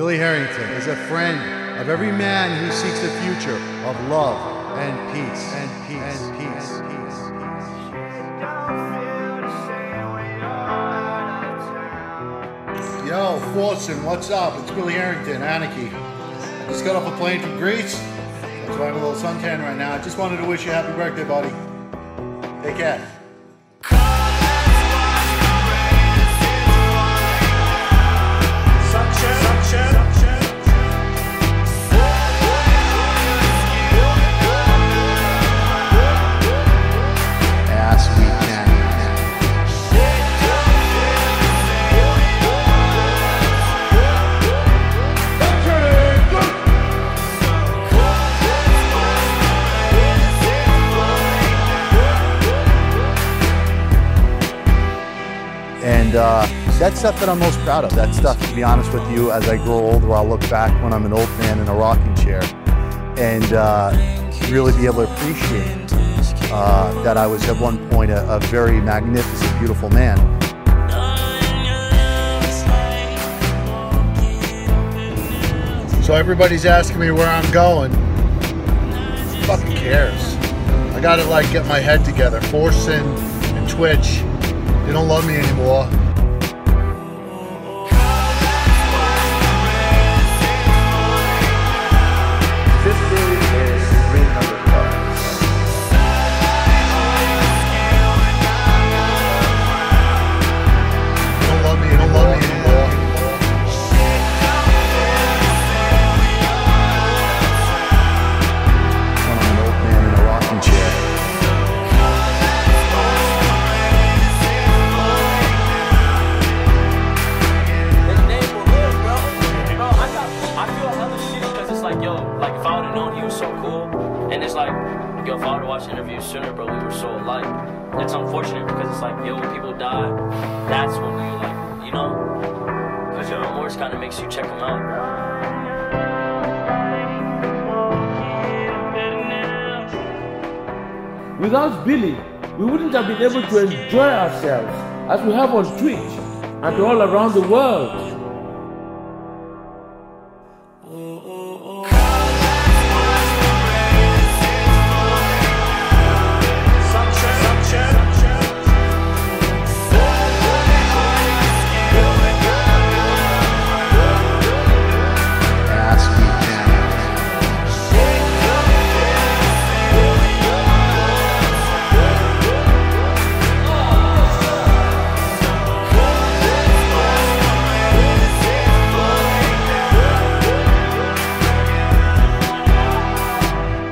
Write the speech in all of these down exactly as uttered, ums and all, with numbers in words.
Billy Harrington is a friend of every man who seeks a future of love and peace and peace and peace. And peace. Yo, Fortune, what's up? It's Billy Harrington, Anarchy. I just got off a plane from Greece. So I have a little suntan right now. I just wanted to wish you a happy birthday, buddy. Take care. And uh, that's stuff that I'm most proud of. That stuff, to be honest with you, as I grow older, I'll look back when I'm an old man in a rocking chair and uh, really be able to appreciate uh, that I was at one point a, a very magnificent, beautiful man. So everybody's asking me where I'm going. Who fucking cares? I gotta like get my head together. Forsen and Twitch, they don't love me anymore. Like, if I would have known he was so cool, and it's like, yo, if I would have watched interviews sooner, bro, we were so alike. It's unfortunate because it's like, yo, when people die, that's when you like, you know, because your remorse kind of makes you check them out. Without Billy, we wouldn't have been able to enjoy ourselves as we have on Twitch and all around the world.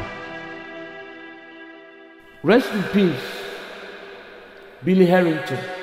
Rest in peace, Billy Harrington.